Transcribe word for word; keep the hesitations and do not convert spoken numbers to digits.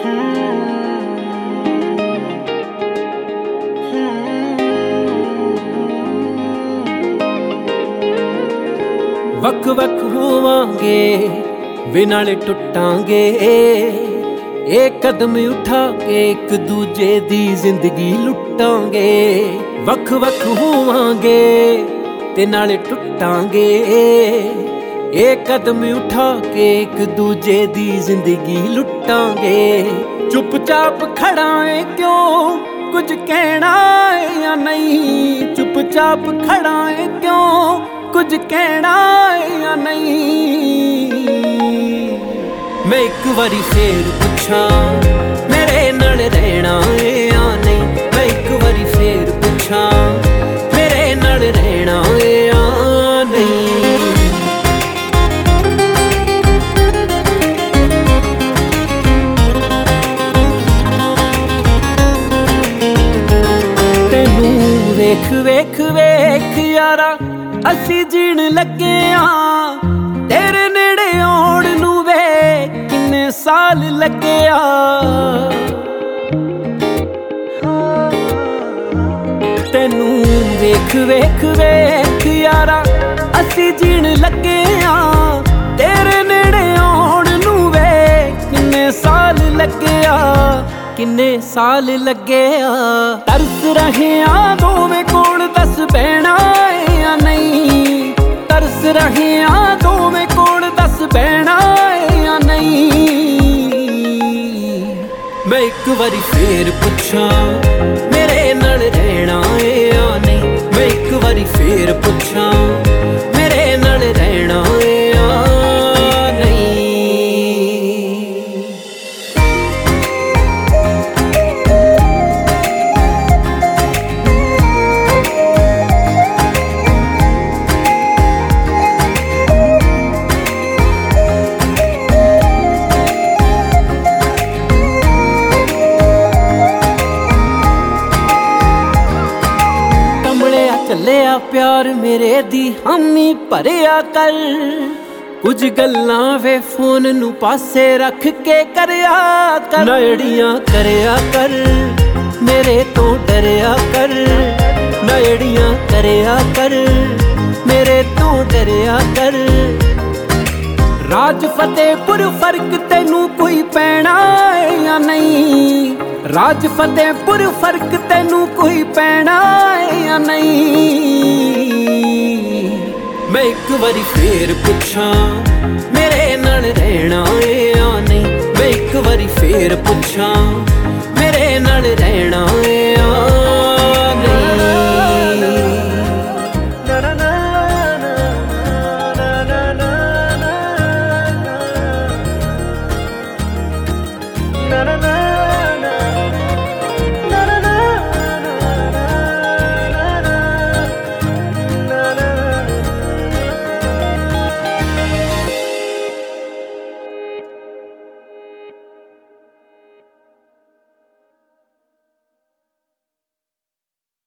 वख वख होवांगे वे नाले टुटांगे, एक कदम उठा के एक दूजे दी जिंदगी लुटांगे। वख वख होवांगे ते नाले टुटांगे, एक कदम उठा के एक दूजे दी जिंदगी लुटांगे। चुपचाप खड़ा है क्यों कुछ कहना है या नहीं, चुपचाप खड़ा है क्यों कुछ कहना है या नहीं। मैं एक बारी फिर पूछा मेरे नाल रहना है या नहीं, मैं एक बारी फिर पूछा मेरे नाल रहना है या नहीं। तेनू वेख वेख वेख यारा असी जीण लगे हाँ, तेरे नेड़े आउण नू वे किन्ने साल लगे आ। तेनू वेख वेख वेख यारा असी जीण लगे हाँ, तेरे नेड़े आउण नू वे किन्ने साल लगे आ, किन्ने साल लगे आ। तरस रहे आ दोवें कोल दस बहना है या नहीं, तरस रहे आ दोवें कोल दस बहना है या नहीं। मैं एक बारी फिर पूछा मेरे नाल रहना है या नहीं, मैं एक बारी फिर पूछा मेरे नाल रहना है या नहीं। ਚੱਲਿਆ प्यार मेरे दी हामी भरिया कर, कुछ गल्लां वे फोन नू पासे रख के करया कर। नड़ियां करया कर मेरे तो डरया कर, नड़ियां करया कर मेरे तो डरया कर। राज फतेहपुर फर्क तेनू कोई पैना है या नहीं, राज फतेहपुर फर्क तेनू कोई पैना है या नहीं। मैं एक बारी फिर पूछा मेरे नाल रहना है या नहीं, मैं एक बारी फिर पूछा मेरे नाल रहना है